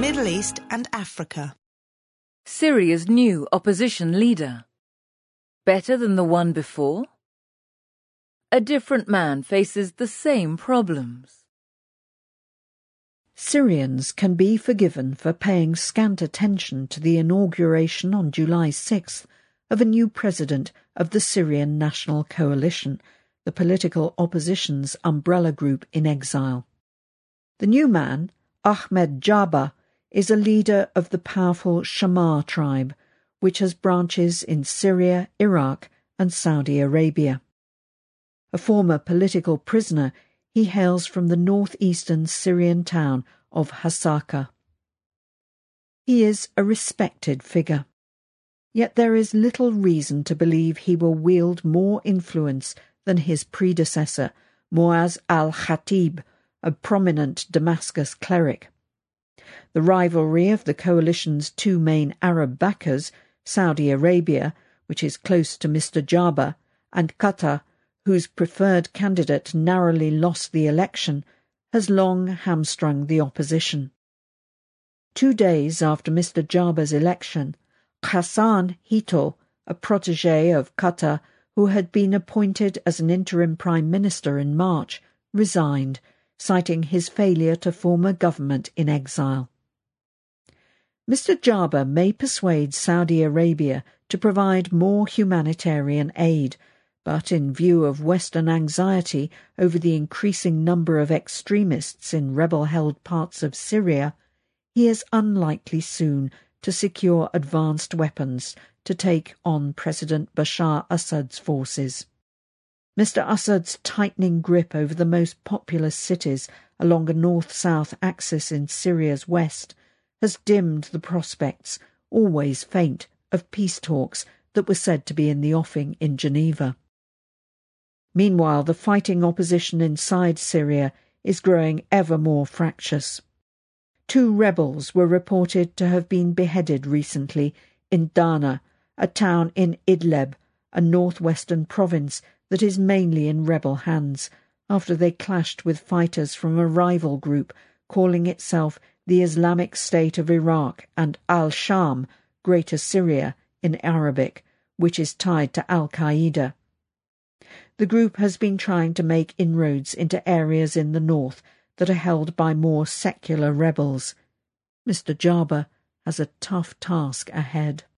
Middle East and Africa. Syria's new opposition leader. Better than the one before? A different man faces the same problems. Syrians can be forgiven for paying scant attention to the inauguration on July 6th of a new president of the Syrian National Coalition, the political opposition's umbrella group in exile. The new man, Ahmed Jaba, is a leader of the powerful Shammar tribe, which has branches in Syria, Iraq and Saudi Arabia. A former political prisoner, he hails from the northeastern Syrian town of Hasaka. He is a respected figure. Yet there is little reason to believe he will wield more influence than his predecessor, Muaz al-Khatib, a prominent Damascus cleric. The rivalry of the coalition's two main Arab backers, Saudi Arabia, which is close to Mr. Jaba, and Qatar, whose preferred candidate narrowly lost the election, has long hamstrung the opposition. 2 days after Mr. Jaba's election, Hassan Hito, a protégé of Qatar who had been appointed as an interim prime minister in March, resigned, citing his failure to form a government in exile. Mr. Jaba may persuade Saudi Arabia to provide more humanitarian aid, but in view of Western anxiety over the increasing number of extremists in rebel-held parts of Syria, he is unlikely soon to secure advanced weapons to take on President Bashar Assad's forces. Mr. Assad's tightening grip over the most populous cities along a north-south axis in Syria's west has dimmed the prospects, always faint, of peace talks that were said to be in the offing in Geneva. Meanwhile, the fighting opposition inside Syria is growing ever more fractious. 2 rebels were reported to have been beheaded recently in Dana, a town in Idlib, a northwestern province that is mainly in rebel hands, after they clashed with fighters from a rival group calling itself the Islamic State of Iraq and al-Sham, Greater Syria, in Arabic, which is tied to al-Qaeda. The group has been trying to make inroads into areas in the north that are held by more secular rebels. Mr. Jaba has a tough task ahead.